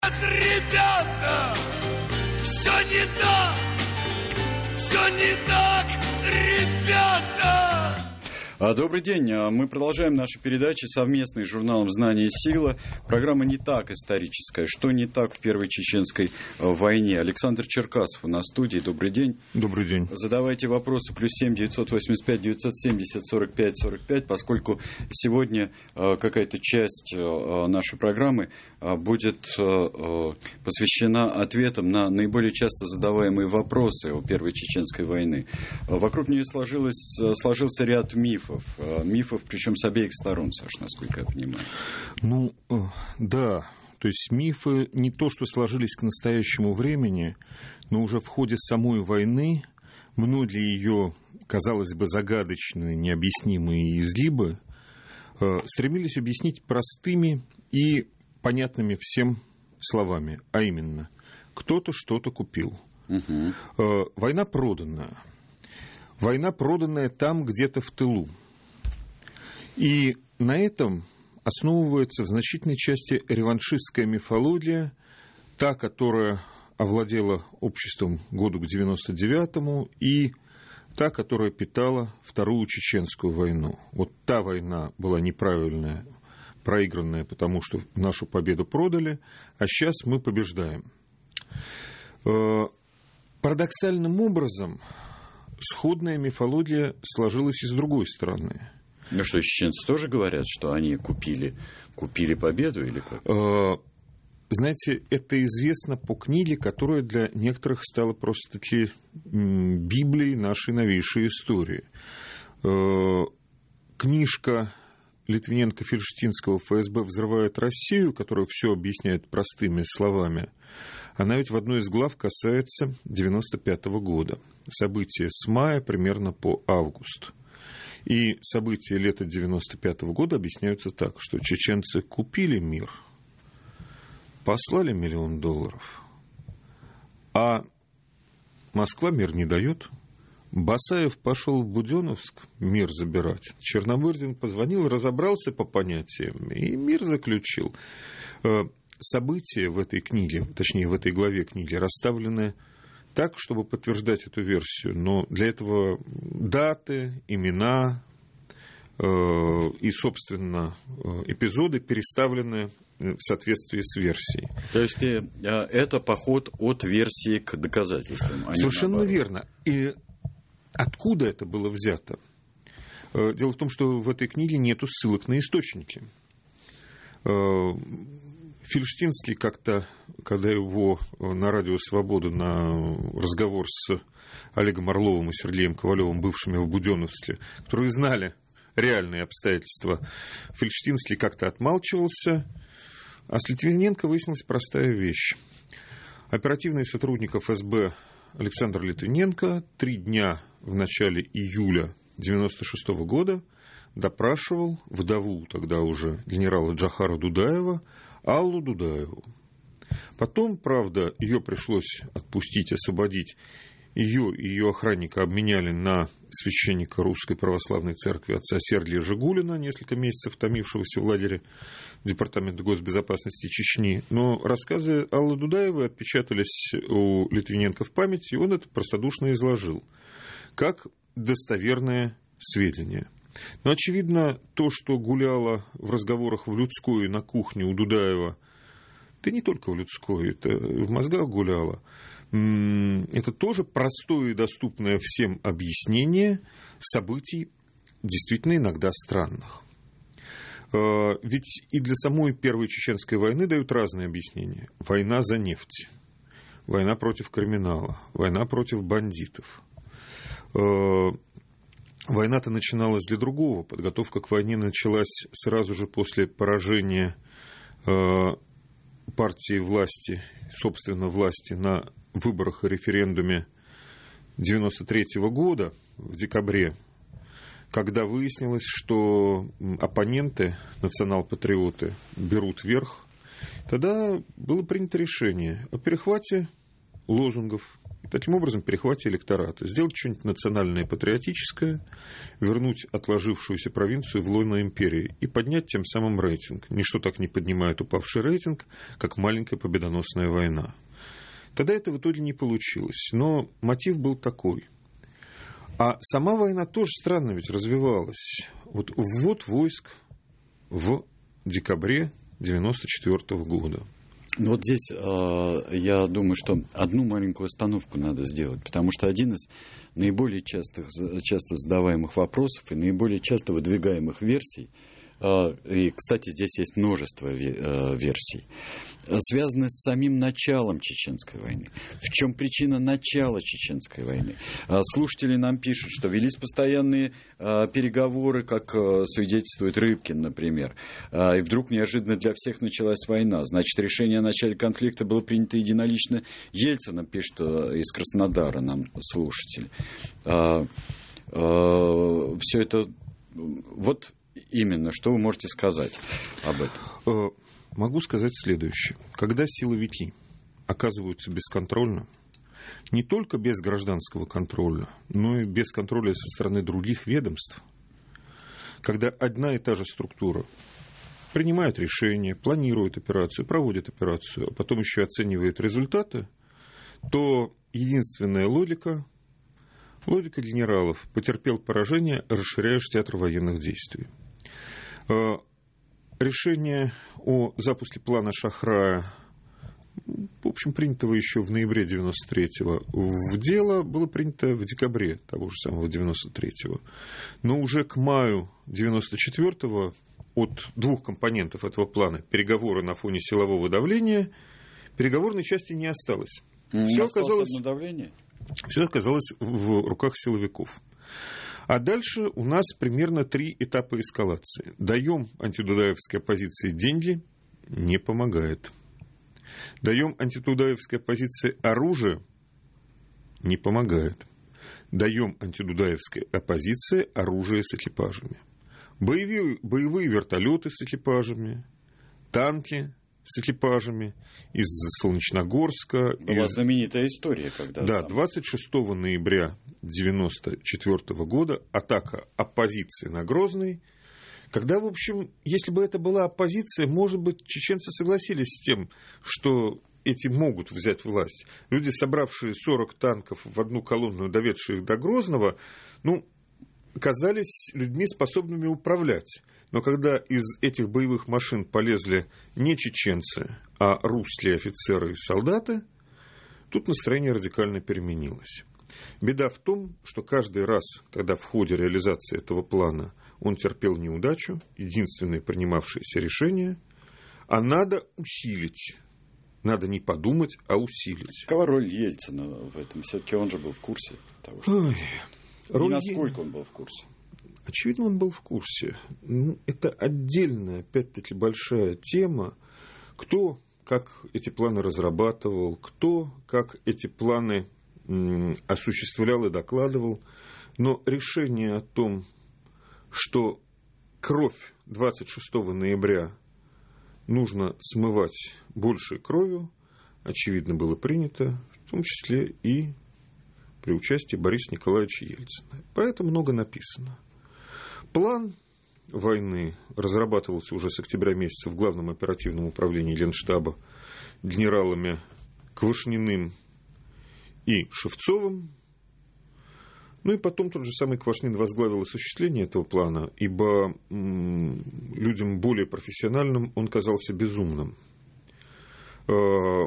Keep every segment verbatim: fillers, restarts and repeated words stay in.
Ребята, все не так, все не так, ребята. Добрый день. Мы продолжаем наши передачи совместной с журналом «Знание и сила». Программа «Не так» историческая. Что не так в Первой Чеченской войне? Александр Черкасов у нас в студии. Добрый день. Добрый день. Задавайте вопросы. Плюс семь девятьсот восемьдесят пять девятьсот семьдесят сорок пять сорок пять, поскольку сегодня какая-то часть нашей программы будет посвящена ответам на наиболее часто задаваемые вопросы о Первой Чеченской войне. Вокруг нее сложилось, сложился ряд мифов. Мифов, причем с обеих сторон, Саш, насколько я понимаю. Ну, да. То есть мифы не то, что сложились к настоящему времени, но уже в ходе самой войны многие ее, казалось бы, загадочные, необъяснимые излибы стремились объяснить простыми и понятными всем словами. А именно, кто-то что-то купил. Угу. Война проданная. Война, проданная там, где-то в тылу. И на этом основывается в значительной части реваншистская мифология, та, которая овладела обществом году к девяносто девятому, и та, которая питала Вторую Чеченскую войну. Вот та война была неправильная, проигранная, потому что нашу победу продали, а сейчас мы побеждаем. Парадоксальным образом сходная мифология сложилась и с другой стороны. Ну что, чеченцы тоже говорят, что они купили, купили победу или как? Знаете, это известно по книге, которая для некоторых стала просто-таки Библией нашей новейшей истории. Книжка Литвиненко-Фельштинского «ФСБ взрывает Россию», которая все объясняет простыми словами, она ведь в одной из глав касается девяносто пятого года. События с мая примерно по август. И события лета девяносто пятого года объясняются так, что чеченцы купили мир, послали миллион долларов, а Москва мир не дает. Басаев пошел в Буденновск мир забирать. Черномырдин позвонил, разобрался по понятиям и мир заключил. События в этой книге, точнее, в этой главе книги расставлены так, чтобы подтверждать эту версию. Но для этого даты, имена э, и, собственно, эпизоды переставлены в соответствии с версией. То есть э, это поход от версии к доказательствам. А совершенно верно. И откуда это было взято? Дело в том, что в этой книге нету ссылок на источники. Фельштинский как-то, когда его на радио «Свобода» на разговор с Олегом Орловым и Сергеем Ковалевым, бывшими в Буденновске, которые знали реальные обстоятельства, Фельштинский как-то отмалчивался, а с Литвиненко выяснилась простая вещь. Оперативный сотрудник эф эс бэ Александр Литвиненко три дня в начале июля девяносто шестого года допрашивал вдову тогда уже генерала Джохара Дудаева, Аллу Дудаеву. Потом, правда, ее пришлось отпустить, освободить. Ее и ее охранника обменяли на священника Русской Православной Церкви отца Сергия Жигулина, несколько месяцев томившегося в лагере Департамента госбезопасности Чечни. Но рассказы Аллы Дудаевой отпечатались у Литвиненко в памяти, и он это простодушно изложил как достоверное сведения. Но, очевидно, то, что гуляло в разговорах в людской на кухне у Дудаева, да не только в людской, это в мозгах гуляло, это тоже простое и доступное всем объяснение событий, действительно иногда странных. Ведь и для самой Первой Чеченской войны дают разные объяснения. Война за нефть, война против криминала, война против бандитов. Война-то начиналась для другого. Подготовка к войне началась сразу же после поражения партии власти, собственно, власти на выборах и референдуме девяносто третьего года в декабре, когда выяснилось, что оппоненты, национал-патриоты, берут верх. Тогда было принято решение о перехвате лозунгов, Таким образом, перехватить электората, сделать что-нибудь национальное, патриотическое, вернуть отложившуюся провинцию в лоно империи и поднять тем самым рейтинг. Ничто так не поднимает упавший рейтинг, как маленькая победоносная война. Тогда это в итоге не получилось, но мотив был такой. А сама война тоже странно ведь развивалась. Вот ввод войск в декабре девяносто четвёртого года. Ну вот здесь э, я думаю, что одну маленькую остановку надо сделать, потому что один из наиболее частых, часто задаваемых вопросов и наиболее часто выдвигаемых версий, э, и, кстати, здесь есть множество э, версий, связаны с самим началом Чеченской войны. В чем причина начала Чеченской войны? Слушатели нам пишут, что велись постоянные э, переговоры, как э, свидетельствует Рыбкин, например, э, и вдруг неожиданно для всех началась война. Значит, решение о начале конфликта было принято единолично Ельцином, пишет э, из Краснодара нам слушатель. Э, э, все это... Вот именно, что вы можете сказать об этом? Могу сказать следующее. Когда силовики оказываются бесконтрольно, не только без гражданского контроля, но и без контроля со стороны других ведомств, когда одна и та же структура принимает решения, планирует операцию, проводит операцию, а потом еще оценивает результаты, то единственная логика, логика генералов: потерпел поражение, расширяешь театр военных действий. Решение о запуске плана Шахрая, в общем, принятого еще в ноябре девяносто третьего, в дело было принято в декабре того же самого девяносто третьего. Но уже к маю девяносто четвёртого от двух компонентов этого плана, переговоры на фоне силового давления, переговорной части не осталось. Все оказалось, все оказалось в руках силовиков. А дальше у нас примерно три этапа эскалации. Даем антидудаевской оппозиции деньги — не помогает. Даем антидудаевской оппозиции оружие — не помогает. Даем антидудаевской оппозиции оружие с экипажами. Боевые, боевые вертолеты с экипажами, танки с экипажами из Солнечногорска. Была из... знаменитая история, когда... Да, там... двадцать шестого ноября девяносто четвёртого года атака оппозиции на Грозный, когда, в общем, если бы это была оппозиция, может быть, чеченцы согласились с тем, что эти могут взять власть. Люди, собравшие сорок танков в одну колонну, доведшие их до Грозного, ну, казались людьми, способными управлять. Но когда из этих боевых машин полезли не чеченцы, а русские офицеры и солдаты, тут настроение радикально переменилось. Беда в том, что каждый раз, когда в ходе реализации этого плана он терпел неудачу, единственное принимавшееся решение, а надо усилить. Надо не подумать, а усилить. Какова роль Ельцина в этом? Все-таки он же был в курсе того, что... Ой, роль... Насколько он был в курсе? Очевидно, он был в курсе. Ну, это отдельная, опять-таки, большая тема. Кто, как эти планы разрабатывал, кто, как эти планы м, осуществлял и докладывал. Но решение о том, что кровь двадцать шестого ноября нужно смывать большей кровью, очевидно, было принято, в том числе и при участии Бориса Николаевича Ельцина. Про это много написано. План войны разрабатывался уже с октября месяца в Главном оперативном управлении Генштаба генералами Квашниным и Шевцовым. Ну и потом тот же самый Квашнин возглавил осуществление этого плана, ибо м- людям более профессиональным он казался безумным. Э-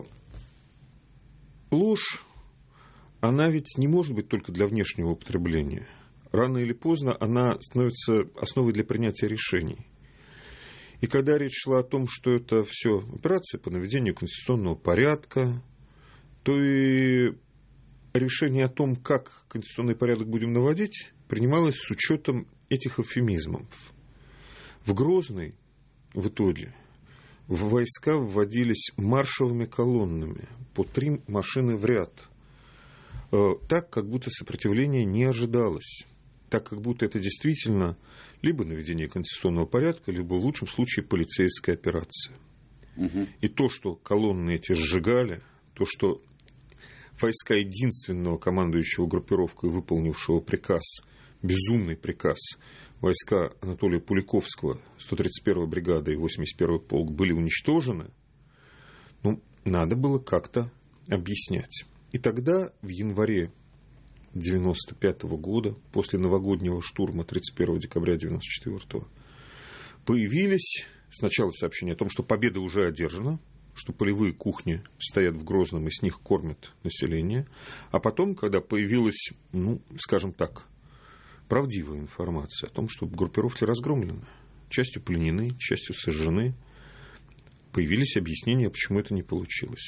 ложь, она ведь не может быть только для внешнего употребления. Рано или поздно она становится основой для принятия решений. И когда речь шла о том, что это все операция по наведению конституционного порядка, то и решение о том, как конституционный порядок будем наводить, принималось с учетом этих эвфемизмов. В Грозный в итоге в войска вводились маршевыми колоннами по три машины в ряд, так, как будто сопротивления не ожидалось. Так, как будто это действительно либо наведение конституционного порядка, либо в лучшем случае полицейская операция. Угу. И то, что колонны эти сжигали, то, что войска единственного командующего группировкой, выполнившего приказ, безумный приказ, войска Анатолия Пуликовского, сто тридцать первая бригада и восемьдесят первый полк были уничтожены, ну, надо было как-то объяснять. И тогда, в январе девяносто пятого года, после новогоднего штурма тридцать первого декабря девяносто четвёртого, появились сначала сообщения о том, что победа уже одержана, что полевые кухни стоят в Грозном и с них кормят население. А потом, когда появилась, ну, скажем так, правдивая информация о том, что группировки разгромлены, частью пленены, частью сожжены, появились объяснения, почему это не получилось.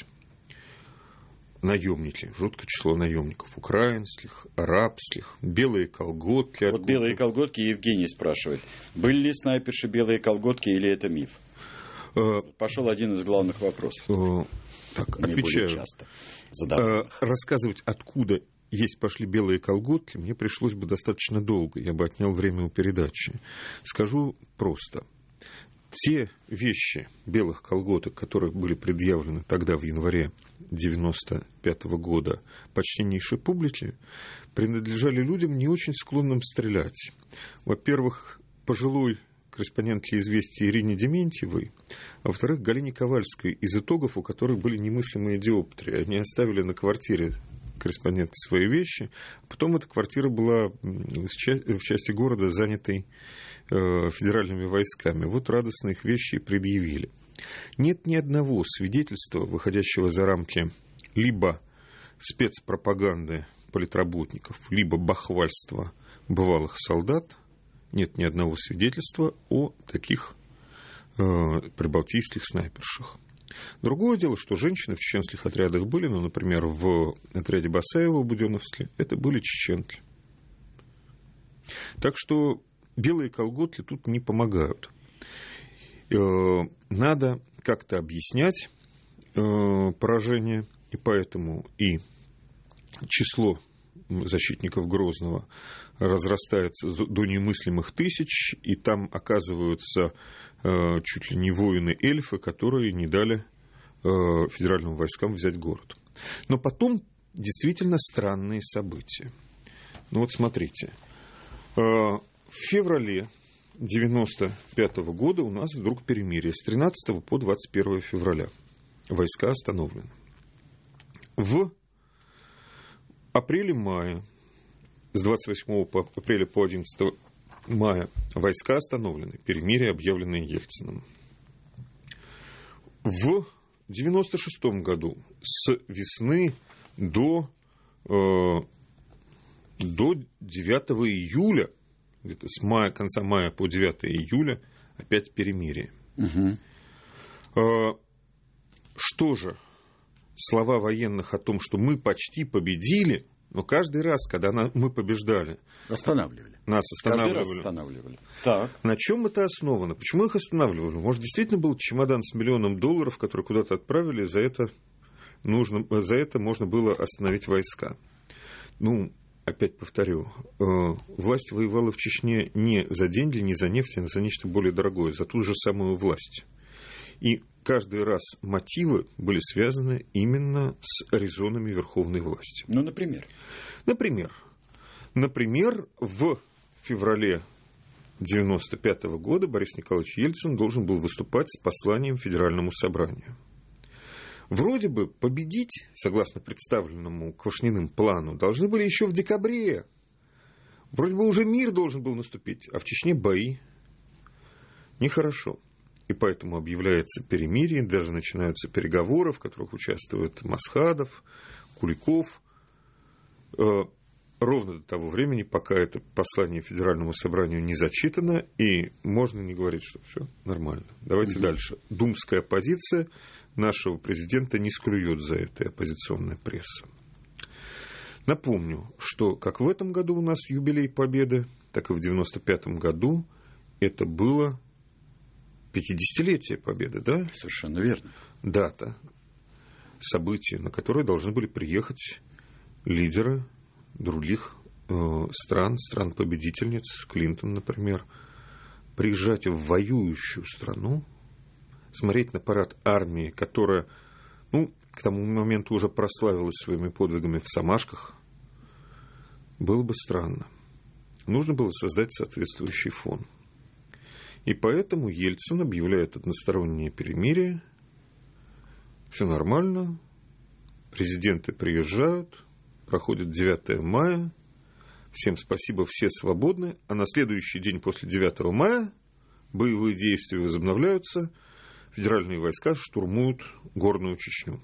Наемники, жуткое число наемников, украинских, арабских, белые колготки. Вот белые колготки Евгений спрашивает, были ли снайперши белые колготки или это миф? Э, Пошел один из главных вопросов. Э, так, отвечаю. Часто э, рассказывать, откуда есть пошли белые колготки, мне пришлось бы достаточно долго, я бы отнял время у передачи. Скажу просто. Те вещи белых колготок, которые были предъявлены тогда, в январе девяносто пятого года, почтеннейшей публике, принадлежали людям, не очень склонным стрелять. Во-первых, пожилой корреспондентке «Известий» Ирине Дементьевой, а во-вторых, Галине Ковальской, из итогов, у которых были немыслимые диоптрии. Они оставили на квартире корреспонденты свои вещи, потом эта квартира была в части города, занятой федеральными войсками. Вот радостно их вещи предъявили. Нет ни одного свидетельства, выходящего за рамки либо спецпропаганды политработников, либо бахвальства бывалых солдат. Нет ни одного свидетельства о таких э, прибалтийских снайпершах. Другое дело, что женщины в чеченских отрядах были, ну, например, в отряде Басаева в Буденновске, это были чеченки. Так что белые колготки тут не помогают. Надо как-то объяснять поражение, и поэтому и число защитников Грозного разрастается до немыслимых тысяч, и там оказываются чуть ли не воины-эльфы, которые не дали федеральным войскам взять город. Но потом действительно странные события. Ну вот смотрите. В феврале девяносто пятого года у нас вдруг перемирие с тринадцатого по двадцать первое февраля. Войска остановлены. В апреле-мае, с двадцать восьмого апреля по одиннадцатое мая, войска остановлены. Перемирие, объявленное Ельциным. В девяносто шестом году с весны до, э, до девятого июля, где-то с мая, конца мая по девятое июля, опять перемирие. Угу. Э, что же, слова военных о том, что мы почти победили, но каждый раз, когда мы побеждали, останавливали. Нас останавливали. Каждый раз останавливали. Так. На чем это основано? Почему их останавливали? Может, действительно был чемодан с миллионом долларов, который куда-то отправили, за это, нужно, за это можно было остановить войска. Ну, опять повторю, власть воевала в Чечне не за деньги, не за нефть, а за нечто более дорогое, за ту же самую власть. И каждый раз мотивы были связаны именно с резонами верховной власти. Ну, например? Например, например, в феврале девяносто пятого года Борис Николаевич Ельцин должен был выступать с посланием Федеральному собранию. Вроде бы победить, согласно представленному Квашниным плану, должны были еще в декабре. Вроде бы уже мир должен был наступить, а в Чечне бои. Нехорошо. И поэтому объявляется перемирие, даже начинаются переговоры, в которых участвуют Масхадов, Куликов. Ровно до того времени, пока это послание Федеральному собранию не зачитано, и можно не говорить, что все нормально. Давайте mm-hmm. дальше. Думская оппозиция нашего президента не склюет за это, оппозиционная пресса. Напомню, что как в этом году у нас юбилей Победы, так и в девяносто пятом году это было пятидесятилетие Победы, да? Совершенно верно. Дата, событие, на которое должны были приехать лидеры других э, стран, стран-победительниц, Клинтон, например, приезжать в воюющую страну, смотреть на парад армии, которая, ну, к тому моменту уже прославилась своими подвигами в Самашках, было бы странно. Нужно было создать соответствующий фон. И поэтому Ельцин объявляет одностороннее перемирие. Все нормально. Президенты приезжают. Проходит девятое мая. Всем спасибо, все свободны. А на следующий день после девятого мая боевые действия возобновляются. Федеральные войска штурмуют Горную Чечню.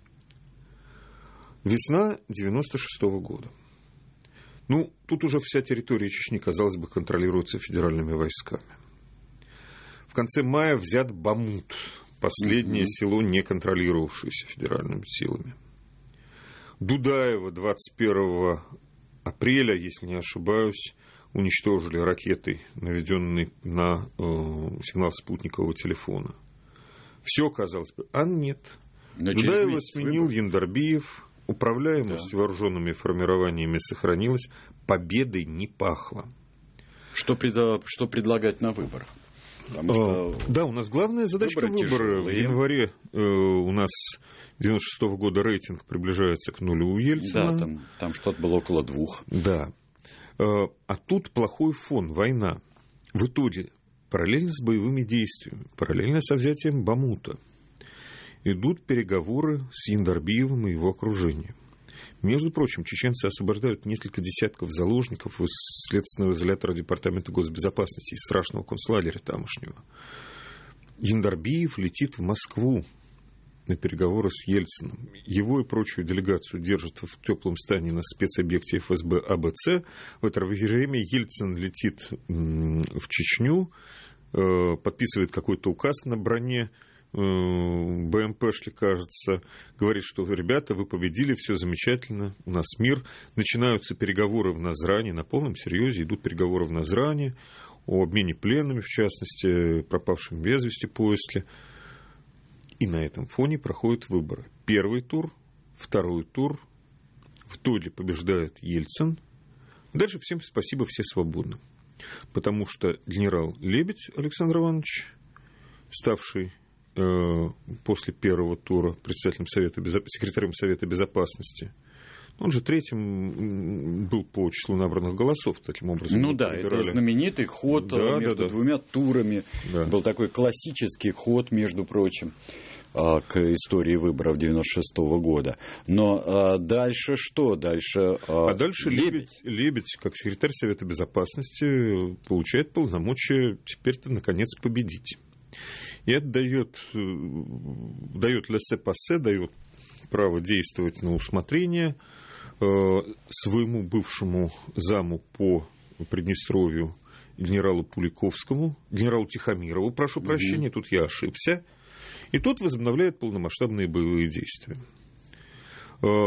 Весна девяносто шестого года. Ну, тут уже вся территория Чечни, казалось бы, контролируется федеральными войсками. В конце мая взят Бамут, последнее mm-hmm. село, не контролировавшееся федеральными силами. Дудаево двадцать первого апреля, если не ошибаюсь, уничтожили ракетой, наведенной на э, сигнал спутникового телефона. Все, казалось бы, а нет. Но Дудаева сменил выбор. Яндарбиев, управляемость да. вооруженными формированиями сохранилась, победой не пахло. Что, пред... что предлагать на выборах? Потому что да, у нас главная задачка выбора. В январе э, у нас девяносто шестого года рейтинг приближается к нулю у Ельцина. Да, там, там что-то было около двух. Да. Э, а тут плохой фон, война. В итоге, параллельно с боевыми действиями, параллельно со взятием Бамута, идут переговоры с Яндарбиевым и его окружением. Между прочим, чеченцы освобождают несколько десятков заложников из следственного изолятора Департамента госбезопасности, из страшного концлагеря тамошнего. Яндарбиев летит в Москву на переговоры с Ельциным. Его и прочую делегацию держат в теплом стане на спецобъекте эф эс бэ а бэ цэ. В это время Ельцин летит в Чечню, подписывает какой-то указ на броне бэ эм пэ-шки, кажется, говорит, что, ребята, вы победили, все замечательно, у нас мир. Начинаются переговоры в Назране, на полном серьезе идут переговоры в Назране о обмене пленными, в частности, пропавшим без вести после. И на этом фоне проходят выборы. Первый тур, второй тур. В итоге побеждает Ельцин. Дальше всем спасибо, все свободны. Потому что генерал Лебедь Александр Иванович, ставший после первого тура председателем Совета, секретарем Совета Безопасности. Он же третьим был по числу набранных голосов, таким образом. Ну да, выбирали. Это знаменитый ход да, между да, да. двумя турами. Да. Был такой классический ход, между прочим, к истории выборов девяносто шестого года. Но дальше что? Дальше, а дальше Лебедь, Лебедь, как секретарь Совета Безопасности, получает полномочия теперь-то, наконец, победить. И это дает, дает лессе-пассе, дает право действовать на усмотрение э, своему бывшему заму по Приднестровью генералу Пуликовскому, генералу Тихомирову, прошу mm-hmm. прощения, тут я ошибся. И тот возобновляет полномасштабные боевые действия. Э,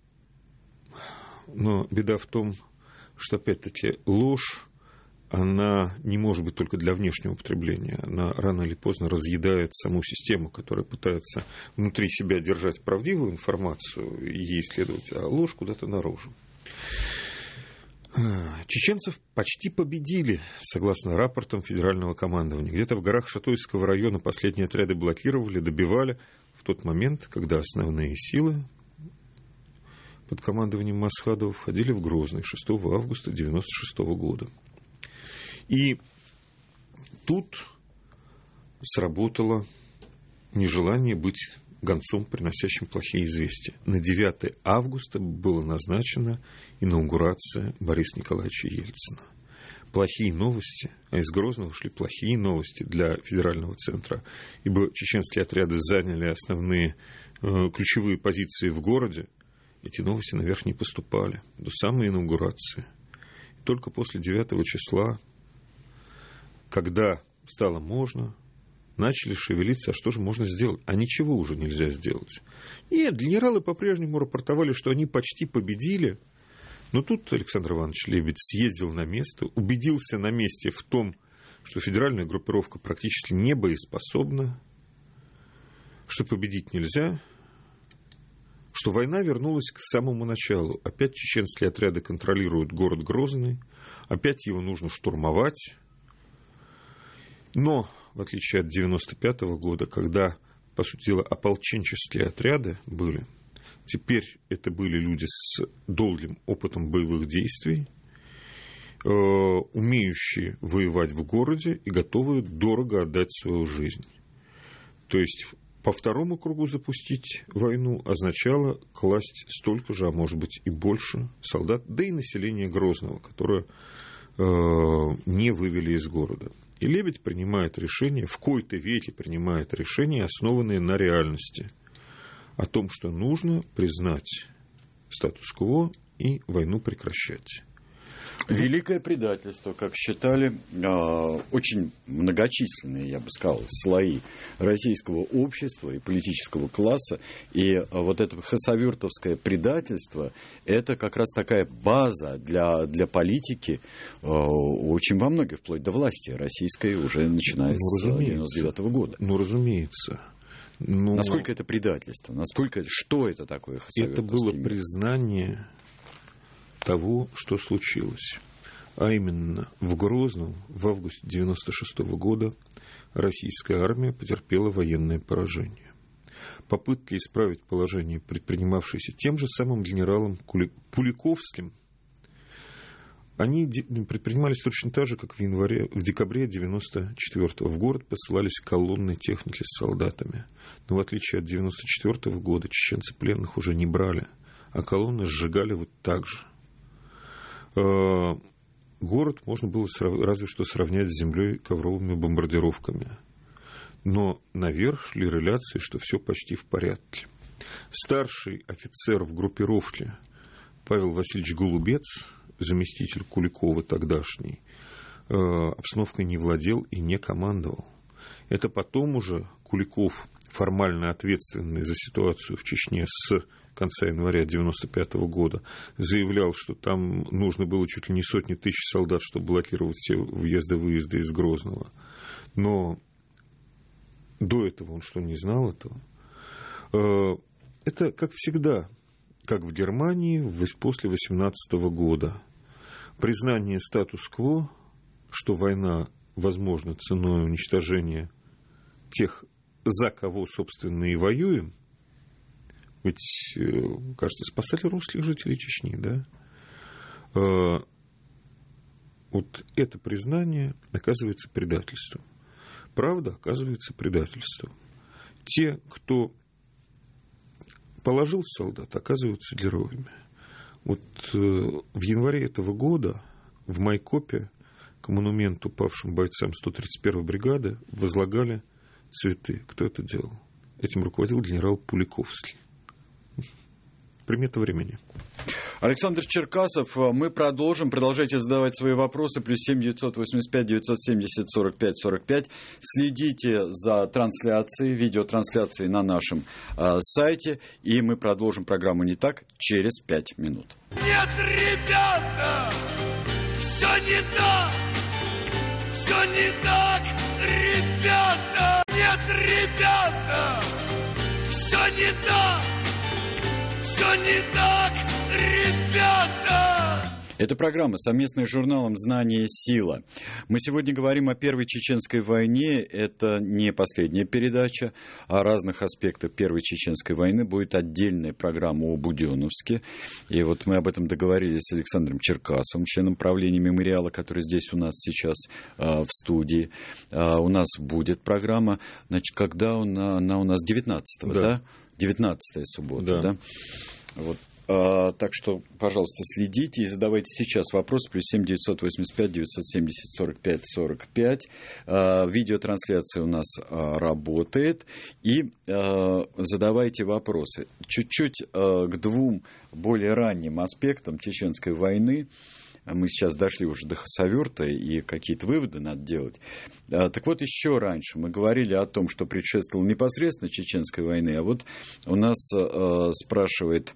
но беда в том, что, опять-таки, ложь, она не может быть только для внешнего потребления. Она рано или поздно разъедает саму систему, которая пытается внутри себя держать правдивую информацию и ей следовать, а ложь куда-то наружу. Чеченцев почти победили, согласно рапортам федерального командования. Где-то в горах Шатойского района последние отряды блокировали, добивали в тот момент, когда основные силы под командованием Масхадова входили в Грозный шестого августа девяносто шестого года. И тут сработало нежелание быть гонцом, приносящим плохие известия. На девятое августа была назначена инаугурация Бориса Николаевича Ельцина. Плохие новости, а из Грозного шли плохие новости для федерального центра, ибо чеченские отряды заняли основные э, ключевые позиции в городе. Эти новости наверх не поступали до самой инаугурации. И только после девятого числа, когда стало можно, начали шевелиться, а что же можно сделать? А ничего уже нельзя сделать. Нет, генералы по-прежнему рапортовали, что они почти победили. Но тут Александр Иванович Лебедь съездил на место, убедился на месте в том, что федеральная группировка практически не боеспособна, что победить нельзя, что война вернулась к самому началу. Опять чеченские отряды контролируют город Грозный, опять его нужно штурмовать. Но, в отличие от девяносто пятого года, когда по сути дела, ополченческие отряды были. Теперь это были люди с долгим опытом боевых действий, умеющие воевать в городе и готовые дорого отдать свою жизнь. То есть по второму кругу запустить войну означало класть столько же, а может быть и больше солдат, да и население Грозного, которое не вывели из города. И Лебедь принимает решение, в кои-то веки принимает решение, основанное на реальности, о том, что нужно признать статус-кво и войну прекращать. Великое предательство, как считали очень многочисленные, я бы сказал, слои российского общества и политического класса. И вот это хасавюртовское предательство, это как раз такая база для, для политики очень во многих, вплоть до власти российской, уже начиная ну, с девяносто девятого года. Ну, разумеется. Но... Насколько это предательство? Насколько, что это такое хасавюртовский Это было мир? признание того, что случилось. А именно, в Грозном в августе девяносто шестого года российская армия потерпела военное поражение. Попытки исправить положение, предпринимавшиеся тем же самым генералом Пуликовским, они предпринимались точно так же, как в, январе, в декабре девяносто четвёртого. В город посылались колонны техники с солдатами. Но в отличие от девяносто четвёртого года чеченцы пленных уже не брали, а колонны сжигали вот так же. Город можно было разве что сравнять с землей ковровыми бомбардировками. Но наверх шли реляции, что все почти в порядке. Старший офицер в группировке Павел Васильевич Голубец, заместитель Куликова тогдашний, обстановкой не владел и не командовал. Это потом уже Куликов, формально ответственный за ситуацию в Чечне с конца января девяносто пятого года, заявлял, что там нужно было чуть ли не сотни тысяч солдат, чтобы блокировать все въезды-выезды из Грозного. Но до этого он что, не знал этого? Это, как всегда, как в Германии после восемнадцатого года. Признание статус-кво, что война возможна ценой уничтожения тех, за кого, собственно, и воюем. Ведь, кажется, спасали русских жителей Чечни, да? Вот это признание оказывается предательством. Правда оказывается предательством. Те, кто положил солдат, оказываются героями. Вот в январе этого года в Майкопе к монументу павшим бойцам сто тридцать первой бригады возлагали цветы. Кто это делал? Этим руководил генерал Пуликовский. Примета времени. Александр Черкасов, мы продолжим. Продолжайте задавать свои вопросы. Плюс семь девятьсот восемьдесят пять девятьсот семьдесят сорок пять сорок пять. Следите за трансляцией, видеотрансляцией на нашем э, сайте. И мы продолжим программу «Не так» через пять минут. Нет, ребята, все не так. Все не так, ребята. Нет, ребята, все не так. Все не так, ребята! Это программа совместная с журналом «Знание – сила». Мы сегодня говорим о Первой Чеченской войне. Это не последняя передача. О разных аспектах Первой Чеченской войны будет отдельная программа о Буденновске. И вот мы об этом договорились с Александром Черкасовым, членом правления мемориала, который здесь у нас сейчас э, в студии. Э, у нас будет программа, значит, когда она, она у нас девятнадцатого, да? да? девятнадцатая суббота, да? да? Вот. А, так что, пожалуйста, следите и задавайте сейчас вопрос. Плюс семь девятьсот восемьдесят пять девятьсот семьдесят сорок пять сорок пять. А, видеотрансляция у нас а, работает. И а, задавайте вопросы. Чуть-чуть а, к двум более ранним аспектам Чеченской войны. Мы сейчас дошли уже до хасавюрта, и какие-то выводы надо делать. Так вот, еще раньше мы говорили о том, что предшествовало непосредственно Чеченской войны. А вот у нас э, спрашивает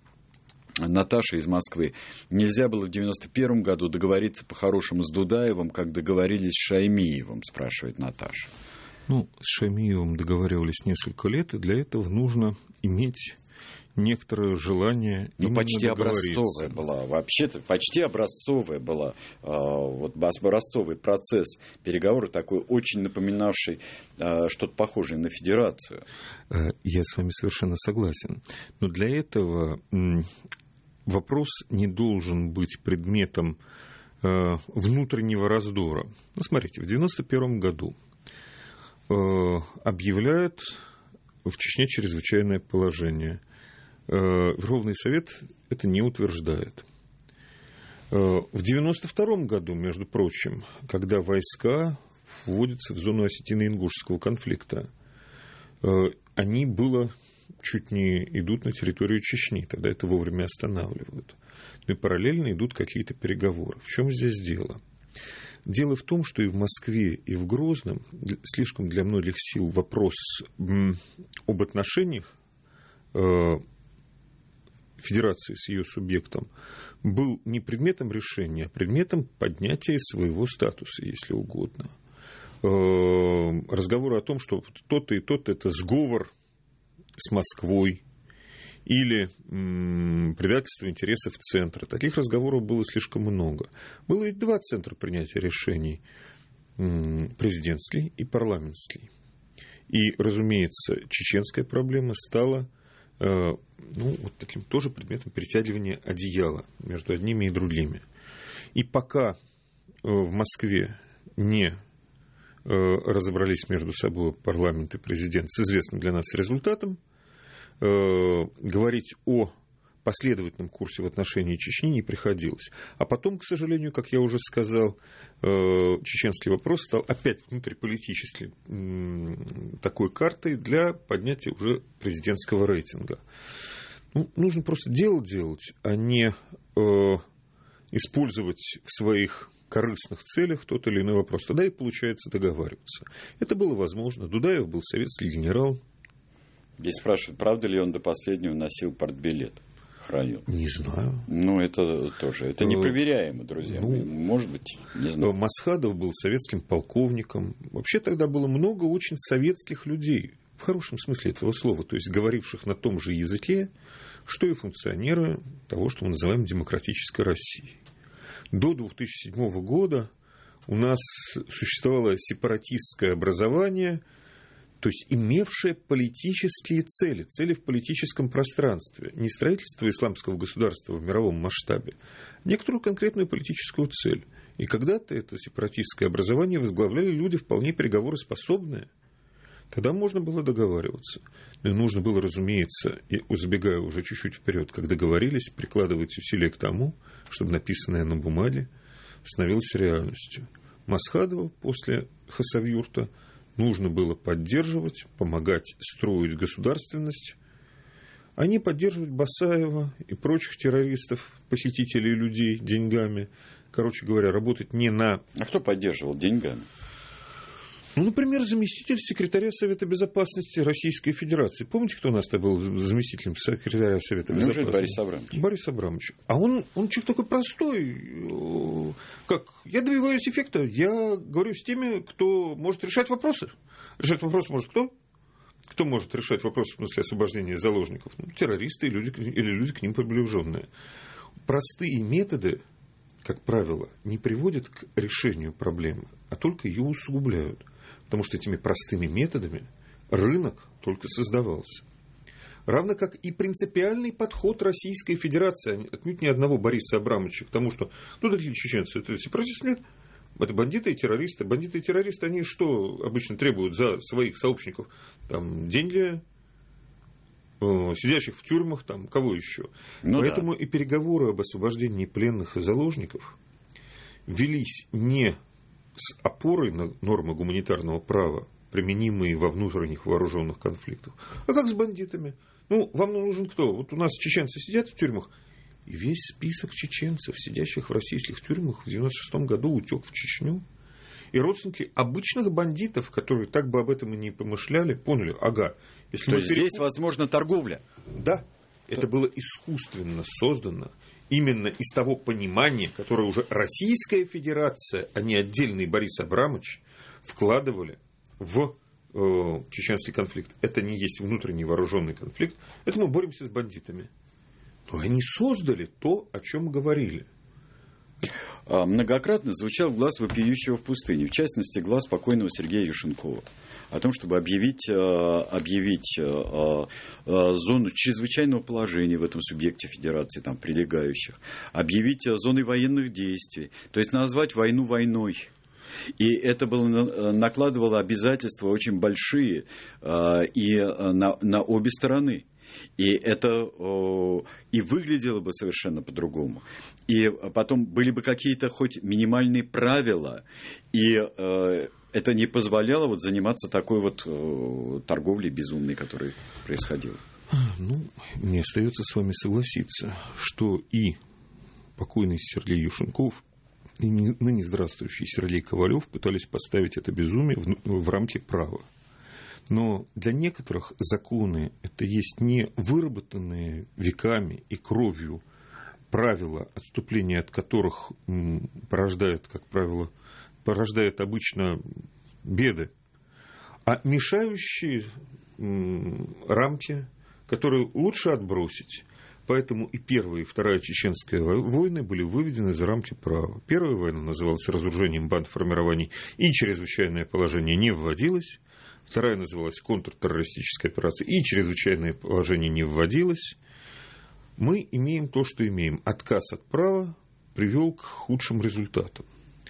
Наташа из Москвы. Нельзя было в девяносто первом году договориться по-хорошему с Дудаевым, как договорились с Шаймиевым, спрашивает Наташа. Ну, с Шаймиевым договаривались несколько лет, и для этого нужно иметь некоторое желание ну, почти образцовая была, вообще-то почти образцовая была, вот образцовый процесс переговоров, такой очень напоминавший что-то похожее на федерацию. Я с вами совершенно согласен. Но для этого вопрос не должен быть предметом внутреннего раздора. Ну, смотрите, в девяносто первом году объявляют в Чечне чрезвычайное положение. Верховный Совет это не утверждает. В девяносто втором году, между прочим, когда войска вводятся в зону Осетино-Ингушского конфликта, они было чуть не идут на территорию Чечни, тогда это вовремя останавливают. Ну и параллельно идут какие-то переговоры. В чем здесь дело? Дело в том, что и в Москве, и в Грозном слишком для многих сил вопрос об отношениях Федерации с ее субъектом был не предметом решения, а предметом поднятия своего статуса, если угодно. Разговоры о том, что то-то и то-то это сговор с Москвой или предательство интересов центра. Таких разговоров было слишком много. Было и два центра принятия решений: президентский и парламентский. И, разумеется, чеченская проблема стала ну, вот таким тоже предметом перетягивания одеяла между одними и другими. И пока в Москве не разобрались между собой парламент и президент с известным для нас результатом, говорить о последовательном курсе в отношении Чечни не приходилось. А потом, к сожалению, как я уже сказал, чеченский вопрос стал опять внутриполитической такой картой для поднятия уже президентского рейтинга. Ну, нужно просто дело делать, а не использовать в своих корыстных целях тот или иной вопрос. Тогда и получается договариваться. Это было возможно. Дудаев был советский генерал. Здесь спрашивают, правда ли он до последнего носил партбилет? Хранил. Не знаю. Ну, это тоже. Это непроверяемо, друзья. Ну, может быть, не знаю. Масхадов был советским полковником. Вообще тогда было много очень советских людей, в хорошем смысле этого слова, то есть говоривших на том же языке, что и функционеры того, что мы называем демократической Россией. До две тысячи седьмого года у нас существовало сепаратистское образование, то есть имевшее политические цели, цели в политическом пространстве. Не строительство исламского государства в мировом масштабе, а некоторую конкретную политическую цель. И когда-то это сепаратистское образование возглавляли люди вполне переговороспособные. Тогда можно было договариваться. Но и нужно было, разумеется, и забегая уже чуть-чуть вперед, как договорились, прикладывать усилия к тому, чтобы написанное на бумаге становилось реальностью. Масхадова после Хасавюрта нужно было поддерживать, помогать строить государственность, а не поддерживать Басаева и прочих террористов, похитителей людей деньгами. Короче говоря, работать не на... А кто поддерживал деньгами? Ну, например, заместитель секретаря Совета Безопасности Российской Федерации. Помните, кто у нас-то был заместителем секретаря Совета Безопасности? Неужели Борис Абрамович? Борис Абрамович. А он, он человек такой простой. Как? Я добиваюсь эффекта. Я говорю с теми, кто может решать вопросы. Решать вопросы может кто? Кто может решать вопросы в смысле освобождения заложников? Ну, террористы или люди, или люди к ним приближенные. Простые методы, как правило, не приводят к решению проблемы, а только ее усугубляют. Потому что этими простыми методами рынок только создавался. Равно как и принципиальный подход Российской Федерации, отнюдь не одного Бориса Абрамовича, к тому, что ну, такие чеченцы, это сепаратисты, нет, это бандиты и террористы. Бандиты и террористы, они что обычно требуют за своих сообщников? Там, деньги, э, сидящих в тюрьмах, там, кого еще? Ну, поэтому да. И переговоры об освобождении пленных и заложников велись не с опорой на нормы гуманитарного права, применимые во внутренних вооруженных конфликтах. А как с бандитами? Ну, вам нужен кто? Вот у нас чеченцы сидят в тюрьмах, и весь список чеченцев, сидящих в российских тюрьмах, в девяносто шестом году утек в Чечню. И родственники обычных бандитов, которые так бы об этом и не помышляли, поняли, ага. Если То есть перекуп... здесь возможна торговля? Да. Это было искусственно создано именно из того понимания, которое уже Российская Федерация, а не отдельный Борис Абрамович, вкладывали в э, чеченский конфликт, это не есть внутренний вооруженный конфликт, это мы боремся с бандитами. Но они создали то, о чем говорили. Многократно звучал глаз вопиющего в пустыне, в частности, глаз покойного Сергея Юшенкова, о том, чтобы объявить, объявить зону чрезвычайного положения в этом субъекте федерации, там, прилегающих, объявить зоной военных действий, то есть назвать войну войной. И это было, накладывало обязательства очень большие и на, на обе стороны. И это и выглядело бы совершенно по-другому. И потом были бы какие-то хоть минимальные правила, и это не позволяло вот заниматься такой вот торговлей безумной, которая происходила. Ну, мне остается с вами согласиться, что и покойный Сергей Юшенков, и ныне здравствующий Сергей Ковалев пытались поставить это безумие в, в рамки права. Но для некоторых законы это есть не выработанные веками и кровью правила, отступления от которых порождают, как правило, порождает обычно беды, а мешающие рамки, которые лучше отбросить. Поэтому и Первая, и Вторая чеченская войны были выведены за рамки права. Первая война называлась разоружением бандформирований, и чрезвычайное положение не вводилось. Вторая называлась контртеррористическая операция, и чрезвычайное положение не вводилось. Мы имеем то, что имеем. Отказ от права привел к худшим результатам.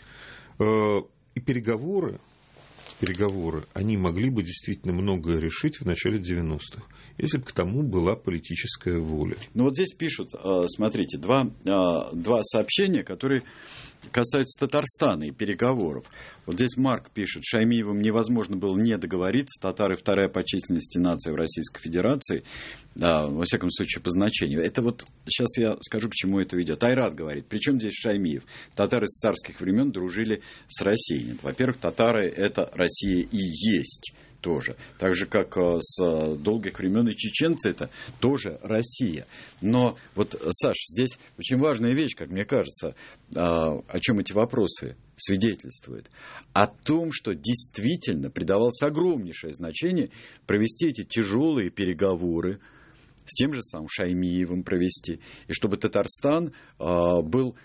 И переговоры, переговоры, они могли бы действительно многое решить в начале девяностых, если бы к тому была политическая воля. Ну вот здесь пишут, смотрите, два, два сообщения, которые касаются Татарстана и переговоров. Вот здесь Марк пишет: Шаймиевым невозможно было не договориться. Татары вторая по численности нация в Российской Федерации. Да, во всяком случае, по значению. Это вот, сейчас я скажу, к чему это ведет. Айрат говорит: при чем здесь Шаймиев? Татары с царских времен дружили с Россией. Нет, во-первых, татары — это Россия и есть тоже. Так же, как с долгих времен и чеченцы — это тоже Россия. Но вот, Саш, здесь очень важная вещь, как мне кажется, о чем эти вопросы свидетельствуют. О том, что действительно придавалось огромнейшее значение провести эти тяжелые переговоры, с тем же самым Шаймиевым провести, и чтобы Татарстан был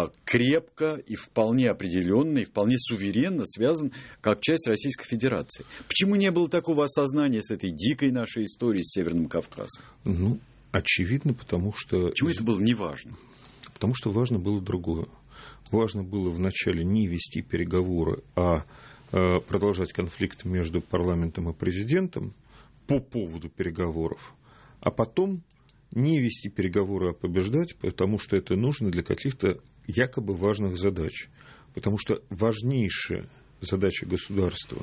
крепко и вполне определенно, и вполне суверенно связан как часть Российской Федерации. Почему не было такого осознания с этой дикой нашей историей с Северным Кавказом? Ну, очевидно, потому что... Почему это было неважно? Потому что важно было другое. Важно было вначале не вести переговоры, а продолжать конфликт между парламентом и президентом по поводу переговоров, а потом не вести переговоры, а побеждать, потому что это нужно для каких-то якобы важных задач. Потому что важнейшая задача государства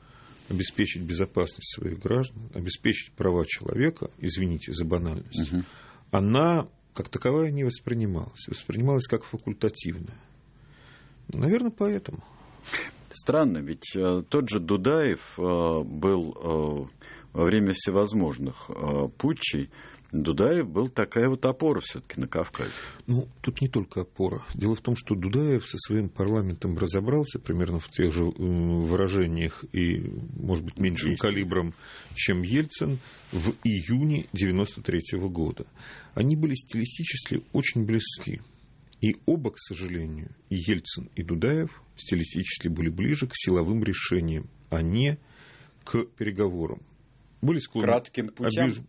— обеспечить безопасность своих граждан, обеспечить права человека, извините за банальность, угу. она как таковая не воспринималась. Воспринималась как факультативная. Наверное, поэтому. Странно, ведь э, тот же Дудаев э, был э, во время всевозможных э, путчей. Дудаев был такая вот опора все-таки на Кавказе. Ну, тут не только опора. Дело в том, что Дудаев со своим парламентом разобрался примерно в тех же выражениях и, может быть, меньшим Есть. калибром, чем Ельцин, в июне девяносто третьего года. Они были стилистически очень близки. И оба, к сожалению, и Ельцин, и Дудаев стилистически были ближе к силовым решениям, а не к переговорам. Были склонны кратким путям. Обиж...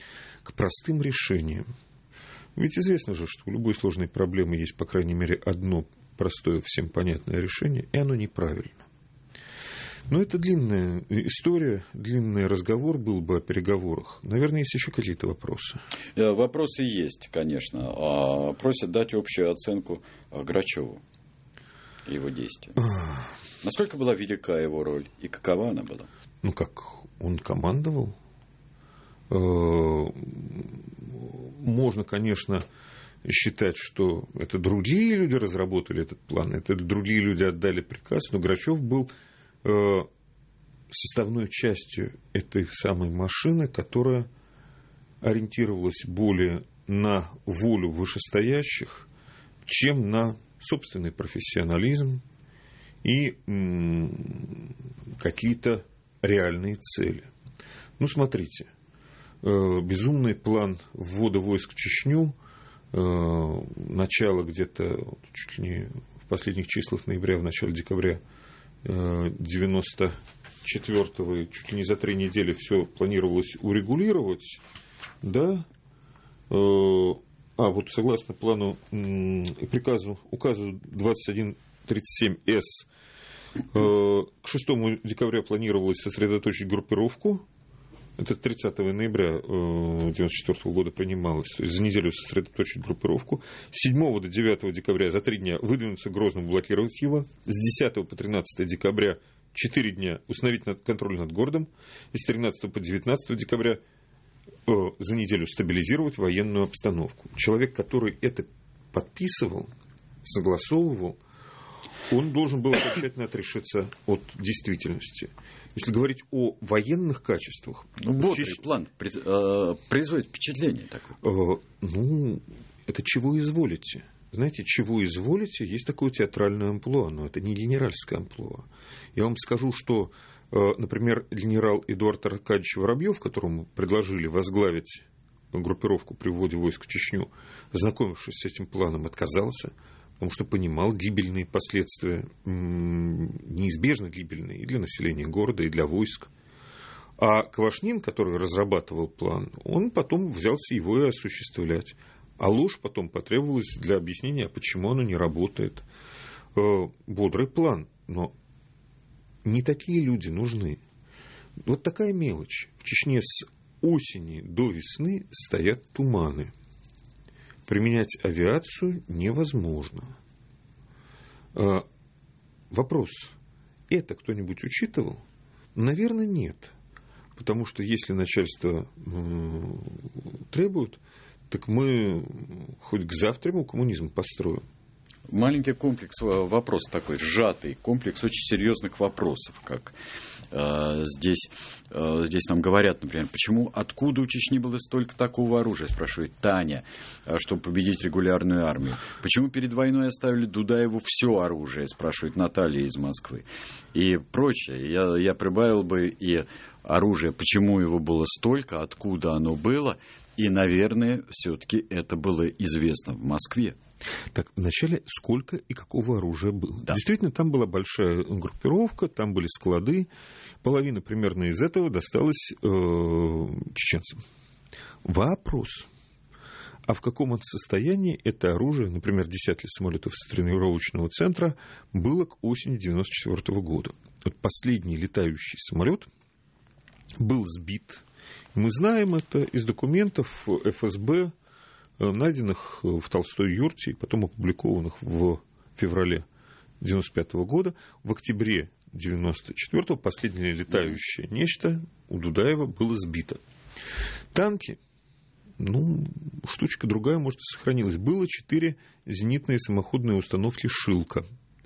к простым решениям. Ведь известно же, что у любой сложной проблемы есть, по крайней мере, одно простое, всем понятное решение, и оно неправильно. Но это длинная история, длинный разговор был бы о переговорах. Наверное, есть еще какие-то вопросы. Вопросы есть, конечно. Просят дать общую оценку Грачеву и его действиям. Насколько была велика его роль и какова она была? Ну, как он командовал. Можно, конечно, считать, что это другие люди разработали этот план, это другие люди отдали приказ, но Грачев был составной частью этой самой машины, которая ориентировалась более на волю вышестоящих, чем на собственный профессионализм и какие-то реальные цели. Ну, смотрите, безумный план ввода войск в Чечню, начало где-то чуть ли не в последних числах ноября, в начале декабря девяносто четвёртого, чуть ли не за три недели все планировалось урегулировать, да, а вот согласно плану и приказу, указу двадцать один тридцать семь эс, к шестому декабря планировалось сосредоточить группировку. Это тридцатого ноября девяносто четвёртого года принималось. То есть за неделю сосредоточить группировку. С седьмого до девятого декабря за три дня выдвинуться к Грозному, блокировать его. С десятого по тринадцатое декабря четыре дня установить контроль над городом. И с тринадцатого по девятнадцатое декабря за неделю стабилизировать военную обстановку. Человек, который это подписывал, согласовывал, он должен был окончательно отрешиться от действительности. Если говорить о военных качествах... Ну, бодрый Чеч... план э, производит впечатление такое. Э, ну, это чего изволите. Знаете, чего изволите, есть такое театральное амплуа, но это не генеральское амплуа. Я вам скажу, что, э, например, генерал Эдуард Аркадьевич Воробьев, которому предложили возглавить группировку при вводе войск в Чечню, ознакомившись с этим планом, отказался, потому что понимал гибельные последствия, неизбежно гибельные и для населения города, и для войск. А Квашнин, который разрабатывал план, он потом взялся его и осуществлять. А ложь потом потребовалась для объяснения, почему оно не работает. Бодрый план, но не такие люди нужны. Вот такая мелочь. В Чечне с осени до весны стоят туманы. Применять авиацию невозможно. Вопрос, это кто-нибудь учитывал? Наверное, нет. Потому что если начальство требует, так мы хоть к завтраму коммунизм построим. Маленький комплекс, вопрос такой, сжатый комплекс очень серьезных вопросов, как э, здесь, э, здесь нам говорят, например, почему, откуда у Чечни было столько такого оружия, спрашивает Таня, чтобы победить регулярную армию. Почему перед войной оставили Дудаеву все оружие, спрашивает Наталья из Москвы. И прочее. Я, я прибавил бы и оружие, почему его было столько, откуда оно было, и, наверное, все-таки это было известно в Москве. Так, вначале сколько и какого оружия было? Да. Действительно, там была большая группировка, там были склады. Половина примерно из этого досталась э, чеченцам. Вопрос. А в каком состоянии это оружие, например, десятки самолетов с тренировочного центра, было к осени девяносто четвёртого года? Вот последний летающий самолет был сбит. Мы знаем это из документов эф эс бэ, найденных в Толстой юрте и потом опубликованных в феврале девяносто пятого года. В октябре девяносто четвёртого последнее летающее нечто у Дудаева было сбито. Танки, ну, штучка другая, может, и сохранилась. Было четыре зенитные самоходные установки «Шилка».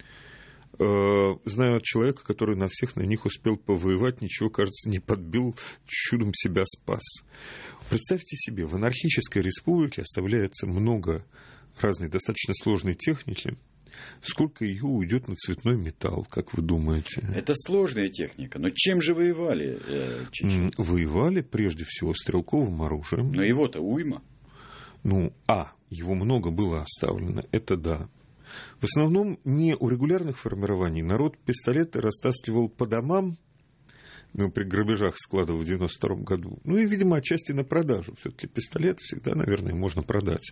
Знаю от человека, который на всех на них успел повоевать, ничего, кажется, не подбил, чудом себя спас. Представьте себе, в анархической республике оставляется много разной достаточно сложной техники. Сколько ее уйдет на цветной металл, как вы думаете? Это сложная техника, но чем же воевали э, чеченцы? Воевали прежде всего стрелковым оружием. Но его-то уйма. Ну, а, его много было оставлено, это да. В основном не у регулярных формирований. Народ пистолеты растаскивал по домам, ну, при грабежах складов в девяносто втором году. Ну, и, видимо, отчасти на продажу. Все-таки пистолет всегда, наверное, можно продать.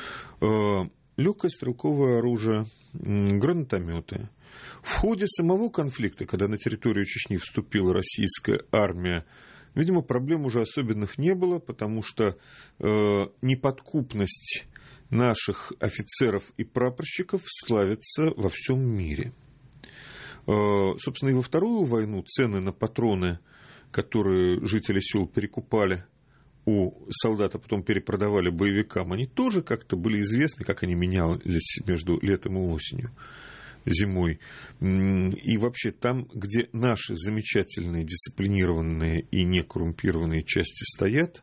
Легкое стрелковое оружие, гранатометы. В ходе самого конфликта, когда на территорию Чечни вступила российская армия, видимо, проблем уже особенных не было, потому что неподкупность наших офицеров и прапорщиков славится во всем мире. Собственно, и во Вторую войну цены на патроны, которые жители сел перекупали у солдат, а потом перепродавали боевикам, они тоже как-то были известны, как они менялись между летом и осенью, зимой. И вообще там, где наши замечательные, дисциплинированные и некоррумпированные части стоят,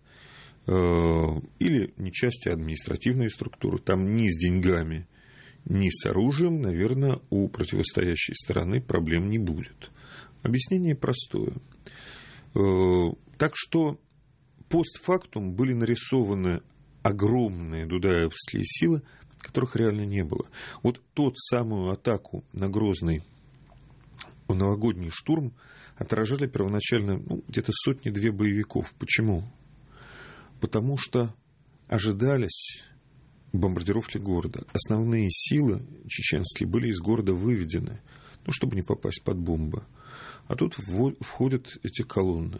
или не части, а административные структуры, там ни с деньгами, ни с оружием, наверное, у противостоящей стороны проблем не будет. Объяснение простое. Так что постфактум были нарисованы огромные дудаевские силы, которых реально не было. Вот тот самую атаку на Грозный в новогодний штурм отражали первоначально ну, где-то сотни-две боевиков. Почему? Потому что ожидались бомбардировки города. Основные силы чеченские были из города выведены, ну, чтобы не попасть под бомбы. А тут входят эти колонны.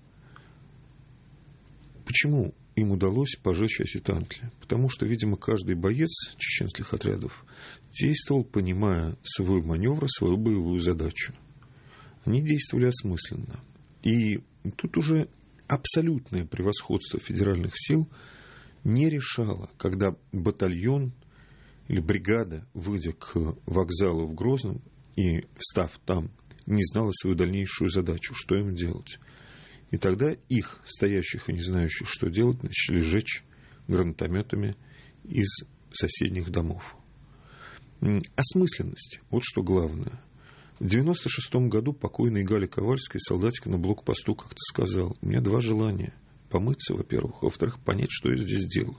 Почему им удалось пожечь эти танки? Потому что, видимо, каждый боец чеченских отрядов действовал, понимая свой маневр, свою боевую задачу. Они действовали осмысленно. И тут уже абсолютное превосходство федеральных сил не решало, когда батальон или бригада, выйдя к вокзалу в Грозном и встав там, не знала свою дальнейшую задачу, что им делать. И тогда их, стоящих и не знающих, что делать, начали жечь гранатометами из соседних домов. Осмысленность. Вот что главное. В девяносто шестом году покойный Галя Ковальский, солдатик на блокпосту, как-то сказал: у меня два желания. Помыться, во-первых, а во-вторых, понять, что я здесь делаю.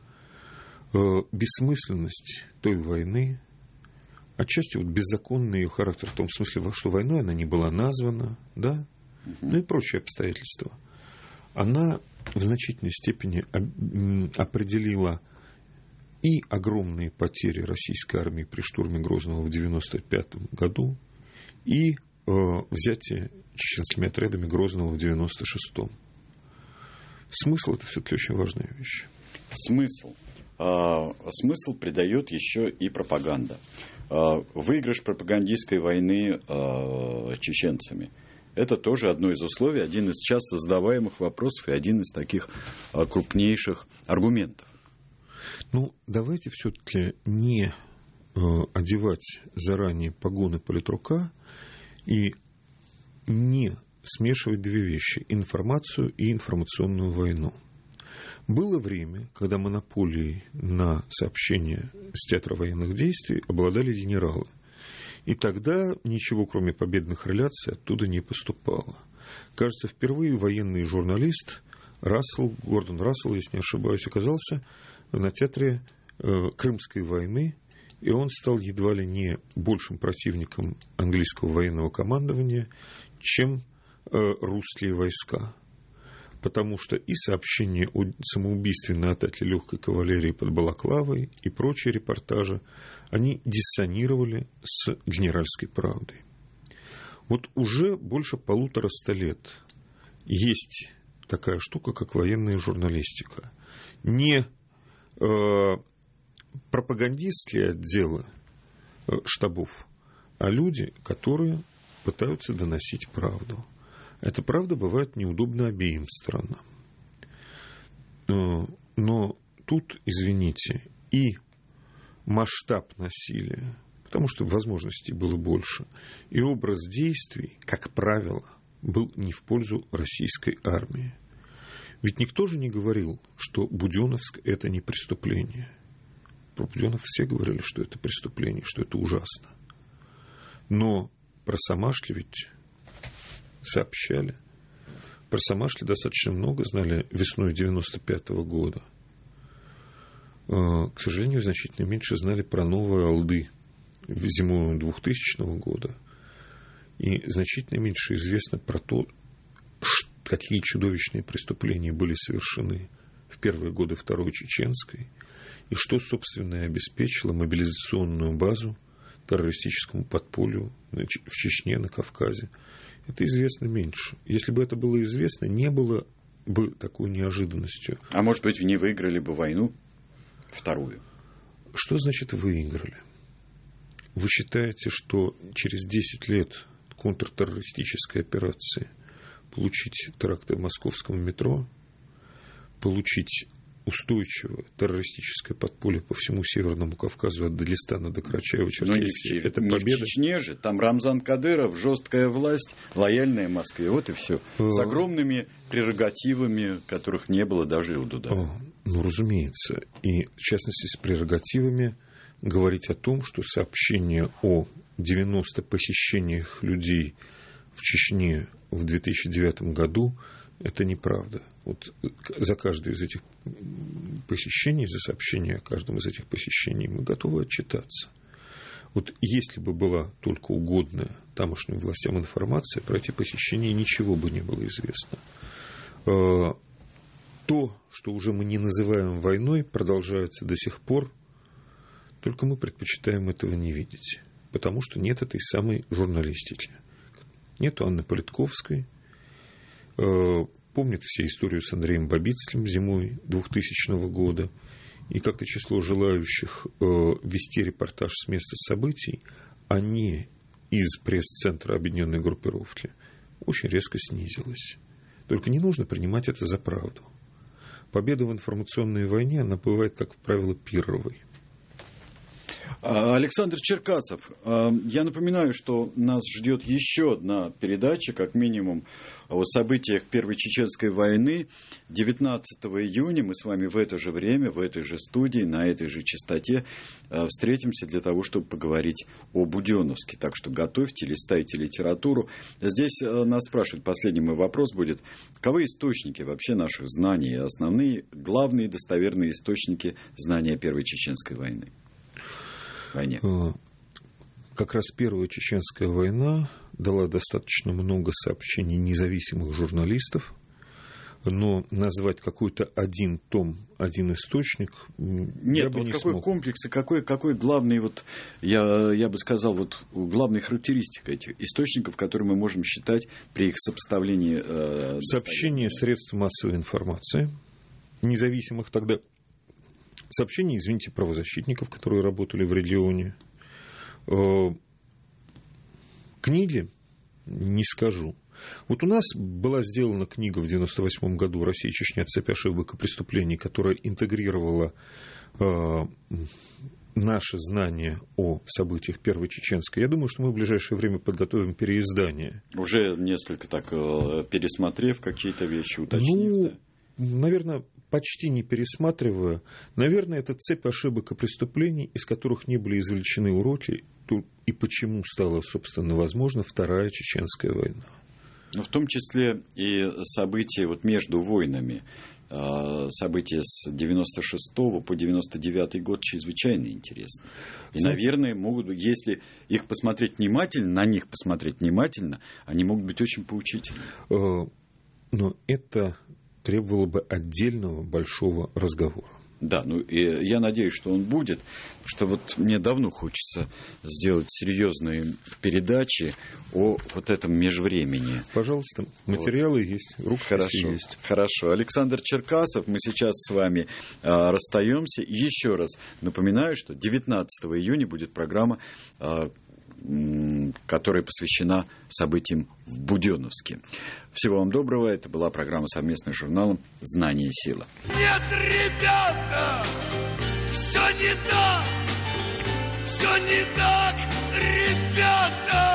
Бессмысленность той войны, отчасти вот беззаконный ее характер, в том смысле, что войной она не была названа, да, ну и прочие обстоятельства, она в значительной степени определила и огромные потери российской армии при штурме Грозного в девяносто пятом году, и э, взятие чеченскими отрядами Грозного в девяносто шестом. Смысл — это все-таки очень важная вещь. Смысл. А, смысл придает еще и пропаганда. А, выигрыш пропагандистской войны а, чеченцами — это тоже одно из условий, один из часто задаваемых вопросов и один из таких а, крупнейших аргументов. Ну, давайте все-таки не э, одевать заранее погоны политрука и не смешивать две вещи – информацию и информационную войну. Было время, когда монополией на сообщения с театра военных действий обладали генералы. И тогда ничего, кроме победных реляций, оттуда не поступало. Кажется, впервые военный журналист Рассел, Гордон Рассел, если не ошибаюсь, оказался на театре э, Крымской войны, и он стал едва ли не большим противником английского военного командования, чем э, русские войска. Потому что и сообщения о самоубийственной атаке легкой кавалерии под Балаклавой и прочие репортажи, они диссонировали с генеральской правдой. Вот уже больше полутора ста лет есть такая штука, как военная журналистика. Не э, пропагандистские отделы э, штабов, а люди, которые пытаются доносить правду. Эта правда бывает неудобна обеим сторонам. Э, но тут, извините, и масштаб насилия, потому что возможностей было больше, и образ действий, как правило, был не в пользу российской армии. Ведь никто же не говорил, что Буденновск – это не преступление. Про Буденнов все говорили, что это преступление, что это ужасно. Но про Самашли ведь сообщали. Про Самашли достаточно много знали весной девяносто пятого года. К сожалению, значительно меньше знали про Новые Алды зимой двухтысячного года. И значительно меньше известно про то, какие чудовищные преступления были совершены в первые годы Второй Чеченской, и что, собственно, и обеспечило мобилизационную базу террористическому подполью в Чечне, на Кавказе. Это известно меньше. Если бы это было известно, не было бы такой неожиданностью. А может быть, не выиграли бы войну вторую? Что значит выиграли? Вы считаете, что через десять лет контртеррористической операции получить теракты в московском метро, получить устойчивое террористическое подполье по всему Северному Кавказу от Дагестана до Карачаева-Черкесии, это не победа? В Чечне же, там Рамзан Кадыров, жесткая власть, лояльная Москве, вот и все. С огромными прерогативами, которых не было даже и у Дудаева. Ну, разумеется. И, в частности, с прерогативами говорить о том, что сообщение о девяноста похищениях людей в Чечне в две тысячи девятом году, это неправда. Вот за каждое из этих посещений, за сообщение о каждом из этих посещений мы готовы отчитаться. Вот если бы была только угодная тамошним властям информация, про эти посещения ничего бы не было известно. То, что уже мы не называем войной, продолжается до сих пор, только мы предпочитаем этого не видеть, потому что нет этой самой журналистики. Нет Анны Политковской. Помнят все историю с Андреем Бабицлем зимой двухтысячного года. И как-то число желающих вести репортаж с места событий, а не из пресс-центра объединенной группировки, очень резко снизилось. Только не нужно принимать это за правду. Победа в информационной войне, она бывает, как правило, пирровой. Александр Черкасов, я напоминаю, что нас ждет еще одна передача, как минимум, о событиях Первой Чеченской войны. девятнадцатого июня мы с вами в это же время, в этой же студии, на этой же частоте встретимся для того, чтобы поговорить о Буденновске. Так что готовьте, листайте литературу. Здесь нас спрашивают, последний мой вопрос будет, каковы источники вообще наших знаний, основные, главные достоверные источники знания Первой Чеченской войны? Войне. Как раз Первая Чеченская война дала достаточно много сообщений независимых журналистов, но назвать какой-то один том, один источник Нет, я бы вот не какой смог. комплекс и какой, какой главный, вот, я, я бы сказал, вот, главная характеристика этих источников, которые мы можем считать при их сопоставлении. Э, Сообщения средств массовой информации, независимых тогда. Сообщения, извините, правозащитников, которые работали в регионе. Книги не скажу. Вот у нас была сделана книга в девяносто восьмом году «Россия, Чечня. Цепь ошибок и преступлений», которая интегрировала наши знания о событиях Первой Чеченской. Я думаю, что мы в ближайшее время подготовим переиздание. Уже несколько так пересмотрев какие-то вещи, уточнив. Ну, да? наверное, почти не пересматривая, наверное, это цепь ошибок и преступлений, из которых не были извлечены уроки, и почему стала, собственно, возможна Вторая Чеченская война. Ну, в том числе и события вот между войнами, события с девяносто шестого по девяносто девятый год чрезвычайно интересны. И, знаете, наверное, могут, если их посмотреть внимательно, на них посмотреть внимательно, они могут быть очень поучительны. Но это требовало бы отдельного большого разговора. Да, ну и я надеюсь, что он будет, потому что вот мне давно хочется сделать серьезные передачи о вот этом межвремени. Пожалуйста, материалы вот есть, рукописи есть. Хорошо. Александр Черкасов, мы сейчас с вами а, расстаемся. Еще раз напоминаю, что девятнадцатого июня будет программа, а, которая посвящена событиям в Буденновске. Всего вам доброго. Это была программа совместная с журналом «Знание и сила». Нет, ребята, все не так, все не так, ребята.